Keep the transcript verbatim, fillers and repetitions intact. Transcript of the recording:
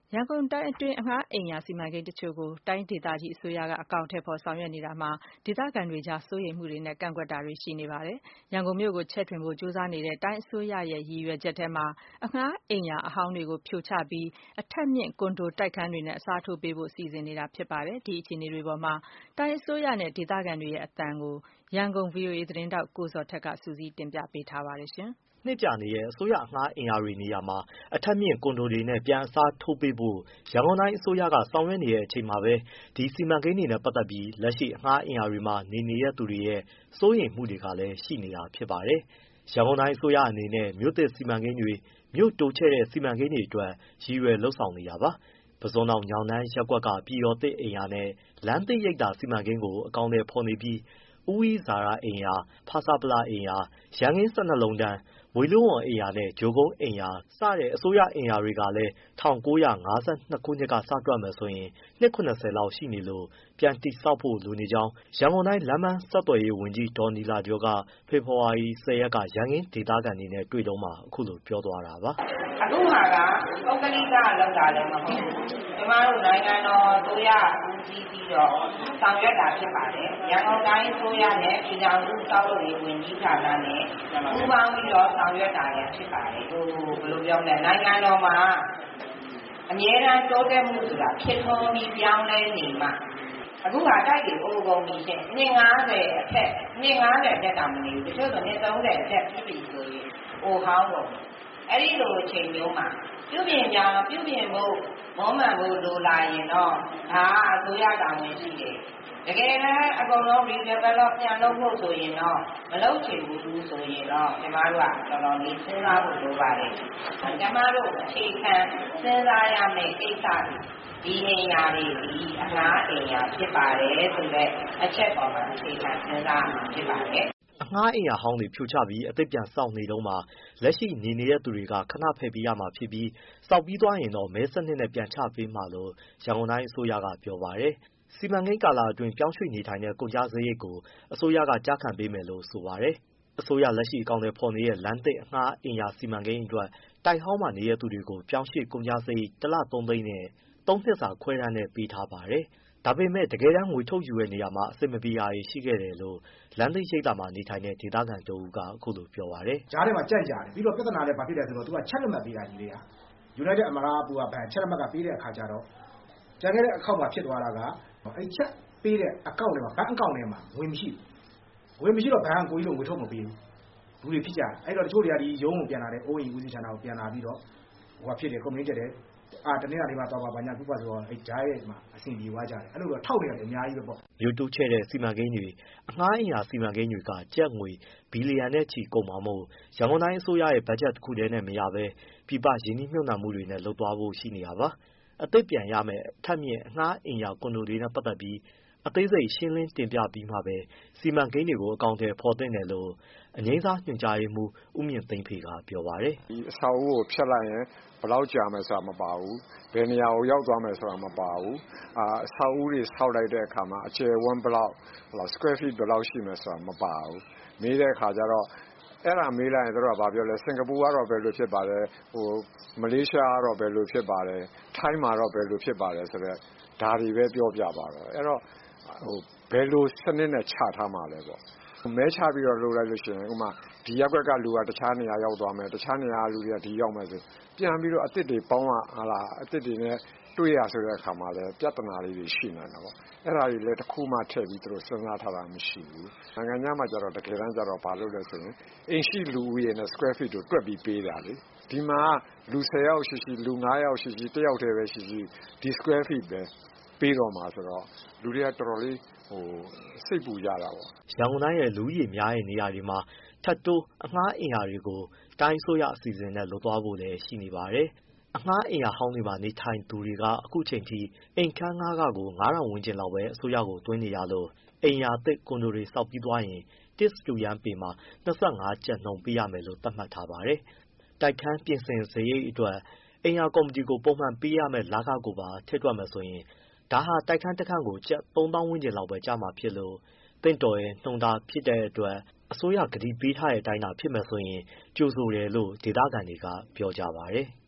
ရန်ကုန်တိုင်းအတွင်းအငှားအိမ်ယာစီမံကိန်းတချို့ကိုတိုင်းဒေသကြီးအစိုးရကအကောင်အထည်ဖော်ဆောင်ရွက်နေတာမှာဒေသခံတွေကြားစိုးရိမ်မှုတွေနဲ့ကန့်ကွက်တာတွေရှိနေပါတယ်။ရန်ကုန်မြို့ကိုချဲ့ထွင်ဖို့ကြိုးစားနေတဲ့တိုင်းအစိုးရရဲ့ရည်ရွယ်ချက်ထဲမှာအငှားအိမ်ယာအဟောင်းတွေကိုဖြိုချပြီးအထပ်မြင့်ကွန်ဒိုတိုက်ခန်းတွေနဲ့အစားထိုးပေးဖို့စီစဉ်နေတာဖြစ်ပါတယ်။ဒီအခြေအနေတွေပေါ်မှာတိုင်းအစိုးရနဲ့ဒေသခံတွေရဲ့အသံကိုရန်ကုန် ဗွီအိုအေ သတင်းထောက်ကိုဇော်ထက်ကစုစည်းတင်ပြပေးထားပါတယ်။နှစ်ကြာနေတဲ့အစိုးရအငှားအိမ်ယာတွေနေရာမှာအထပ်မြင့်ကွန်ဒိုတွေနဲ့ပြန်အစားထိုးပေးဖို့ရန်ကုန်တိုင်းအစိုးရကဆောင်ရွက်နေတဲ့အချိန်မှာပဲဒီစီမံကိန်းတွေနဲ့ပတ်သက်ပြီးလက်ရှိအငှားအိမ်ယာတွေမှာနေနေတဲ့သူတွေရဲ့စိုးရိမ်မှုတွေကလည်းရှိနေတာဖြစ်ပါတယ်။ ရန်ကုန်တိုင်းအစိုးရအနေနဲ့မြို့သစ်စီမံကိန်းတွေမြို့တိုးချဲ့တဲ့စီမံကိန်းတွေအတွက်ရည်ရွယ်လုပ်ဆောင်နေတာပါ။ ပုဇွန်တောင်ညောင်တန်းရပ်ကွက်ကပြည်တော်သစ်အိမ်ယာနဲ့လမ်းသစ်ရိပ်သာစီမံကိန်းကိုအကောင်အထည်ဖော်နေပြီးဦးဝိစာရအိမ်ယာ၊ ဖဆပလအိမ်ယာ၊ ရန်ကင်း၁၂လုံးတန်း၊ ဝေဠုဝန်အိမ်ယာနဲ့ကြို့ကုန်းအိမ်ယာ စတဲ့အစိုးရအိမ်ယာတွေကလည်း ၁၉၅၂ခုနှစ်ကစတွက်မယ်ဆိုရင် နှစ်၇၀လောက်ရှိနေလို့ပြန်တည်ဆောက်ဖို့လိုနေကြောင်း ရန်ကုန်တိုင်းလမ်းပန်းဆက်သွယ်ရေးဝန်ကြီးဒေါ်နီလာကျော်က ဖေဖော်ဝါရီ၁၀ရက်က ရန်ကင်းဒေသခံတွေနဲ့တွေ့တုန်းမှာအခုလိုပြောသွားတာပါ။ “အခုဟာကပုဂ္ဂလိကလုပ်တာလည်းမဟုတ်ဘူး။ ကျမတို့နိုင်ငံတော်အစိုးရဦးစီးပြီးတော့ဆောင်ရွက်တာဖြစ်ပါတယ်။ ရန်ကုန်တိုင်းအစိုးရနဲ့ပြည်ထောင်စုဆောက်လုပ်ရေးဝန်ကြီးဌာနနဲ့ပူးပေါင်းပြီးတော့ဆောင်ရွက်တာလည်းဖြစ်ပါတယ်။ ဟိုဘယ်လိုပြောမလဲနိုင်ငံတော်မှာအမြဲတမ်းတိုးတက်မှုဆိုတာဖြစ်ထွန်းပြီးပြောင်းလဲနေမှအခုကတိုက်တွေအိုကုန်ပြီရှင့်။နှစ်၅၀အထက်နှစ်၅၀အထက်တောင်မနေဘူး။တချို့ဆိုနှစ်၃၀အထက်ပြီးပြီဆိုရင်အိုဟောင်းကုန်ပြီ။အဲ့ဒီလိုအချိန်မျိုးမှာပြုပြင်ပြောင်းပြုပြင်ဖို့မွမ်းမံဖို့လိုလာရင်တော့ဒါကအစိုးရတာဝန်ရှိတယ်။တကယ်တမ်းအကုန်လုံး redevelop ပြန်လုပ်ဖို့ဆိုရင်တော့မလုပ်ချင်ဘူးဆိုရင်တော့ကျမတို့ကတော်တော်လေးစဉ်းစားဖို့လိုပါတယ်။ကျမတို့အခြေခံစဉ်းစားရမယ့်ကိစ္စတွေဒီအိမ်ယာတွေဒီအငှားအိမ်ယာဖြစ်ပါတယ်ဆိုတဲ့အချက်ပေါ်မှာအခြေခံစဉ်းစားရမှာဖြစ်ပါတယ်။ ” အငှားအိမ်ယာဟောင်းတွေဖြိုချပြီးအသစ်ပြန်ဆောက်နေတုန်းမှာလက်ရှိနေနေတဲ့သူတွေကခဏဖယ်ပေးရမှာဖြစ်ပြီးဆောက်ပြီးသွားရင်တော့မဲစနစ်နဲ့ပြန်ချပေးမှာလို့ရန်ကုန်တိုင်းအစိုးရကပြောပါတယ်။ စီမံကိန်းကာလအတွင်းပြောင်းရွှေ့နေထိုင်တဲ့ကုန်ကျစရိတ်ကိုအစိုးရကကျခံပေးမယ်လို့ဆိုပါတယ်။ အစိုးရလက်ရှိအကောင်အထည်ဖော်နေတဲ့လမ်းသစ်အငှားအိမ်ယာစီမံကိန်းအတွက်တိုက်ဟောင်းမှာနေတဲ့သူတွေကိုပြောင်းရွှေ့ကုန်ကျစရိတ်တလသုံးသိန်းနဲ့သုံးနှစ်စာခွဲတမ်းနဲ့ပေးထားပါတယ်။ ဒါပေမဲ့တကယ်တမ်းငွေထုတ်ယူတဲ့နေရာမှာအဆင်မပြေတာတွေရှိခဲ့တယ်လို့လမ်းသစ်ရိပ်သာမှာနေထိုင်တဲ့ဒေသခံတဦးကအခုလိုပြောပါတယ်။ “ကြားထဲမှာကြန့်ကြာတယ်ပြီးတော့ပြဿနာလည်းဘာဖြစ်လဲဆိုတော့သူကချက်လက်မှတ်ပေးတာညီလေးက United Amarabura Bank ချက်လက်မှတ်ကပေးတဲ့အခါကျတော့ကျန်ခဲ့တဲ့အခေါက်မှာဖြစ်သွားတာကအဲ့ချက်ပေးတဲ့အကောင့်ထဲမှာဘဏ်အကောင့်ထဲမှာငွေမရှိဘူး။ငွေမရှိတော့ဘဏ်ကကိုကြီးတို့ငွေထုတ်မပေးဘူး။လူတွေဖြစ်ကြတယ်။အဲ့တော့တချို့တွေကဒီရုံးကိုပြန်လာတယ်အိုးအိမ်ဦးစီးဌာနကိုပြန်လာပြီးတော့ဟိုဖြစ်တယ် complain တက်တယ်အာတနင်္လာနေ့မှသွားပါဘာညာပြုပါဆိုတော့အဲ့ကြားရဲ့မှာအဆင်ပြေသွားကြတယ်။အဲ့လိုတော့ထောက်နေတာတွေအများကြီးပဲပေါ့။ ” မြို့တိုးချဲ့တဲ့စီမံကိန်းတွေအငှားအိမ်ယာစီမံကိန်းတွေကကျပ်ငွေဘီလီယံနဲ့ချီကုန်မှာမို့ရန်ကုန်တိုင်းအစိုးရရဲ့ဘက်ဂျက်တခုတည်းနဲ့မရဘဲပြည်ပရင်းနှီးမြှုပ်နှံမှုတွေနဲ့လုပ်သွားဖို့ရှိနေတာပါ။ အသစ်ပြန်ရမယ့်အထပ်မြင့်အငှားအိမ်ယာကွန်ဒိုတွေနဲ့ပတ်သက်ပြီးအသေးစိတ်ရှင်းလင်းတင်ပြပြီးမှပဲစီမံကိန်းတွေကိုအကောင်အထည်ဖော်သင့်တယ်လို့အငြိမ်းစားညွှန်ကြားရေးမှူးဦးမြင့်သိန်းဖေကပြောပါတယ်။ “ဒီအဆောက်အဦးကိုဖျက်လိုက်ရင်ဘယ်လောက်ကြာမယ်ဆိုတာမပါဘူး။ဘယ်နေရာကိုရောက်သွားမယ်ဆိုတာမပါဘူး။အာအဆောက်အဦးတွေဆောက်လိုက်တဲ့အခါမှာအကျယ်အဝန်းဘယ်လောက် square feet ဘယ်လောက်ရှိမယ်ဆိုတာမပါဘူး။မေးတဲ့အခါကျတော့အဲ့ဒါမေးလိုက်ရင်သူတို့ကဘာပြောလဲစင်ကာပူကတော့ဘယ်လိုဖြစ်ပါတယ်ဟိုမလေးရှားကတော့ဘယ်လိုဖြစ်ပါတယ်ထိုင်းမှာတော့ဘယ်လိုဖြစ်ပါတယ်ဆိုတော့ဒါတွေပဲပြောပြပါတော့အဲ့တော့ဟိုဘယ်လိုစနစ်နဲ့ချထားမှာလဲပေါ့မဲချပြီးတော့လုပ်လိုက်လို့ရှိရင်ဥပမာဒီရပ်ကွက်ကလူကတခြားနေရာရောက်သွားမယ်တခြားနေရာကလူတွေကဒီရောက်မယ်ဆိုပြန်ပြီးတော့အသစ်တွေပေါင်းอ่ะဟာလားအသစ်တွေနဲ့တွေ့ရဆိုတဲ့အခါမှာလည်းပြဿနာလေးတွေရှိနိုင်တာပေါ့အဲ့ဒါတွေလည်းတစ်ခုမှထည့်ပြီးသူတို့စဉ်းစားထားတာမရှိဘူးနိုင်ငံခြားမှာကျတော့တကယ်တမ်းကျတော့ဘာလုပ်လဲဆိုရင်အိမ်ရှိလူဦးရေနဲ့ square feet ကိုတွက်ပြီးပေးတာလေဒီမှာလူဆယ်ယောက်ရှိရှိလူငါးယောက်ရှိရှိတစ်ယောက်တည်းပဲရှိရှိဒီ square feet ပဲပေးတော့မှာဆိုတော့လူတွေကတော်တော်လေးဟိုစိတ်ပူကြတာပေါ့။ရန်ကုန်တိုင်းရဲ့လူဦးရေများတဲ့နေရာတွေမှာထပ်တိုးအငှားအိမ်ယာတွေကိုတိုင်းအစိုးရအစီအစဉ်နဲ့လုပ်သွားဖို့လည်းရှိနေပါတယ်။ အငှားအိမ်ယာဟောင်းတွေမှာနေထိုင်သူတွေကအခုချိန်ထိအိမ်ခန်းငှားခကိုငါးထောင်ဝန်းကျင်လောက်ပဲအစိုးရကိုသွင်းနေရလို့အိမ်ယာသစ်ကွန်ဒိုတွေဆောက်ပြီးသွားရင်တစ်စတုရန်းပေမှာ၂၅ကျပ်နှုန်းပေးရမယ်လို့သတ်မှတ်ထားပါတယ်။ တိုက်ခန်းပြင်ဆင်စရိတ်အတွက်အိမ်ယာကော်မတီကိုပုံမှန်ပေးရမယ့်လခကိုပါထည့်တွက်မယ်ဆိုရင်ဒါဟာတိုက်ခန်းတခန်းကိုကျပ်သုံးသောင်းဝန်းကျင်လောက်ပဲကျမှာဖြစ်လို့သင့်တော်တဲ့နှုန်းတားဖြစ်တဲ့အတွက်အစိုးရကတိပေးထားတဲ့အတိုင်းသာဖြစ်မယ်ဆိုရင်ကြိုဆိုတယ်လို့ဒေသခံတွေကပြောကြပါတယ်။